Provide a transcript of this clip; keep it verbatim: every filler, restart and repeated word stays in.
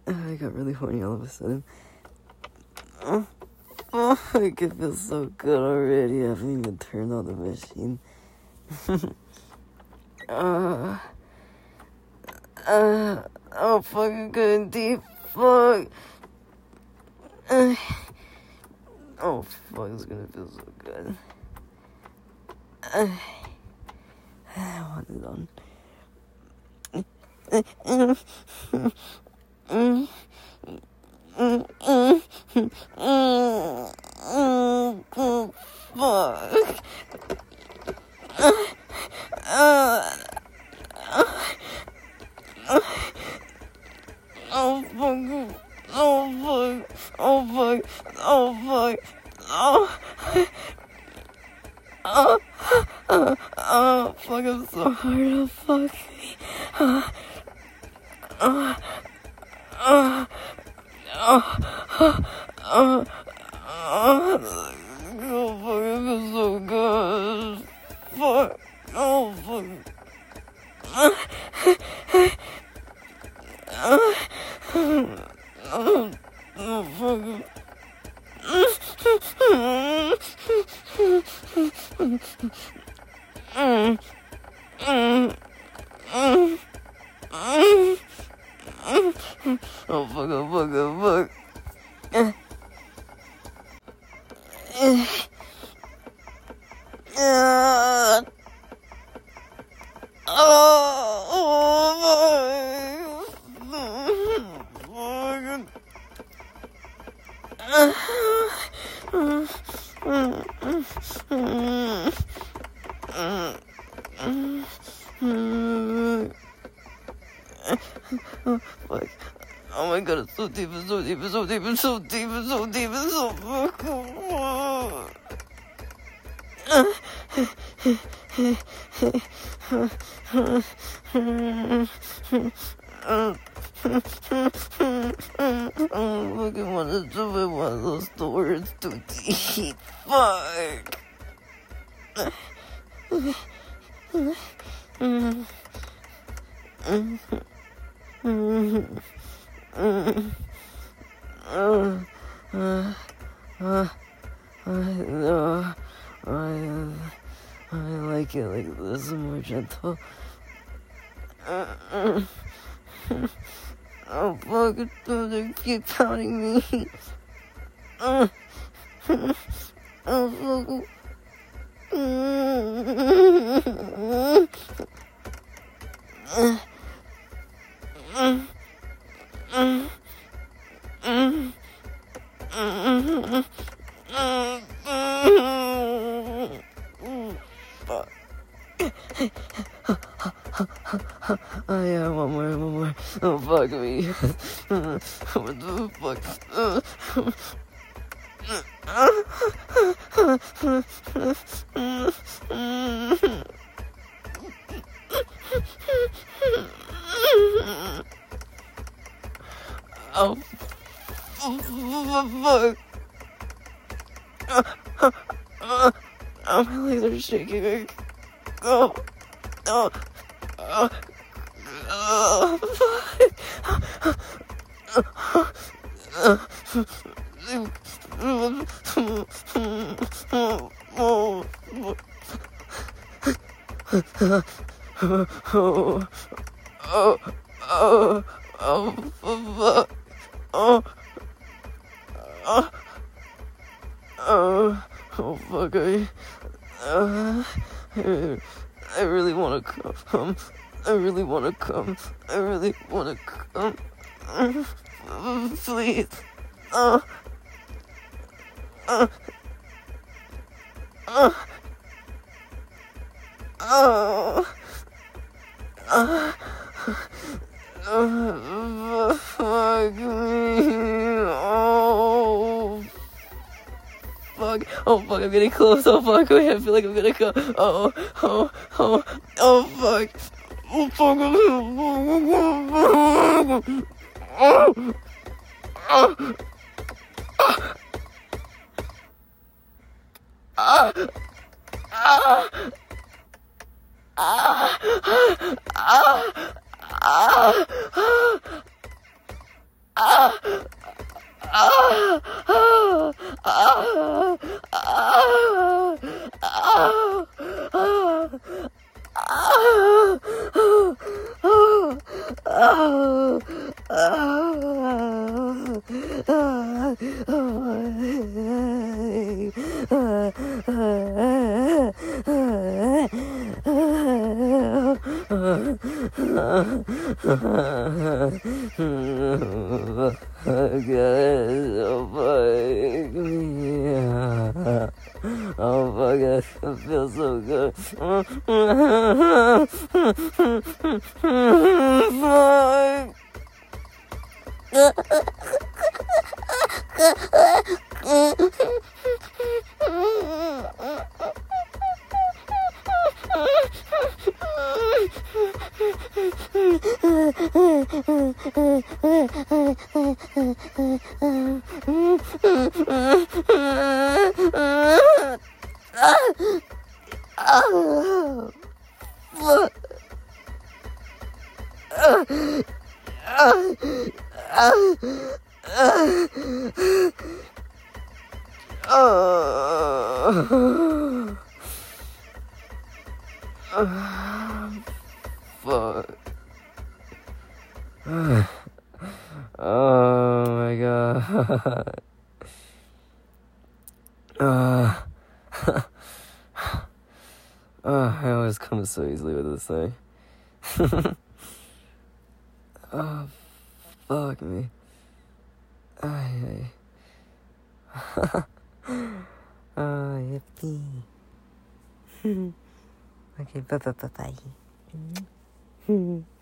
I got really horny all of a sudden. Oh, oh, I can feel so good already. I haven't even turned on the machine. uh, uh, oh, fucking good deep. Fuck. Uh, oh, fuck, it's gonna feel so good. Uh, I want it on. Oh, fuck, I'm so hard. Oh, fuck me. Uh, uh, uh, uh, uh, uh, uh, oh, fuck, it feels so good. Fuck. Oh, fuck. Uh, uh, uh, oh, fuck. Mm. Mm. Mm. Mm. Oh, fuck, oh, fuck, oh, fuck. Uh. Uh. Uh. Oh, fuck. Uh. Uh. Oh, fuck. Oh my god, it's so deep, it's so deep, it's so deep, it's so deep, it's so deep, it's so fucking. I fucking want to do it, one of those doors too deep. Fuck. Mm. Mm. Mm. Mm. Uh, uh, uh, I know. I, uh, I like it like this, more gentle. Uh, uh, oh, fuck, they keep pounding me. Uh, oh, fuck. Uh, Mm, mm, mm, mm, mm, mm, fuck. Oh yeah, one more, one more. Oh, fuck me. What the fuck? Oh, fuck. Uh, uh, uh, oh, my legs are shaking. Oh, oh, oh, oh, fuck. Oh, oh, oh, oh, fuck. Oh, oh, oh, oh, fuck, I, uh, I, I really wanna come, I really wanna come, I really wanna come, please, uh, uh, uh, uh, uh, uh, fuck me, oh, fuck, oh, fuck, I'm getting close, oh, fuck, wait, I feel like I'm gonna go, oh, oh, oh, oh, fuck, oh, fuck, oh, oh, ah, ah, ah, ah, ah, Ah! Ah! Ah! Ah! Ah! Ah! Ah! Oh my god, it feels so good. Fuck. Oh my god. Uh, oh, I always come so easily with this thing. Oh, fuck me. Ay, ay. Oh, yippee. Okay, bye bye bye bye.